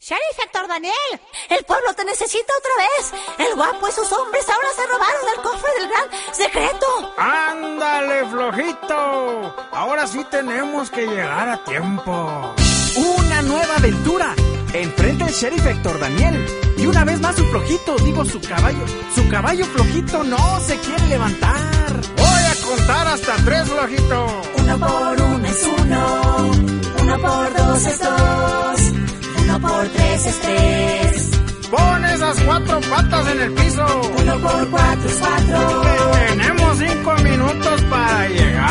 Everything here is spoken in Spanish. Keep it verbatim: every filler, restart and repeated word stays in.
Sheriff Héctor Daniel, el pueblo te necesita otra vez. El guapo y sus hombres ahora se robaron el cofre del gran secreto. ¡Ándale, flojito! Ahora sí tenemos que llegar a tiempo. Una nueva aventura. Enfrenta el Sheriff Héctor Daniel. Y una vez más su flojito, digo su caballo. Su caballo flojito no se quiere levantar. Voy a contar hasta tres, flojito. Uno por uno es uno. Uno por dos es dos. Uno por tres es tres. Pon esas cuatro patas en el piso. Uno por cuatro es cuatro. Tenemos cinco minutos para llegar.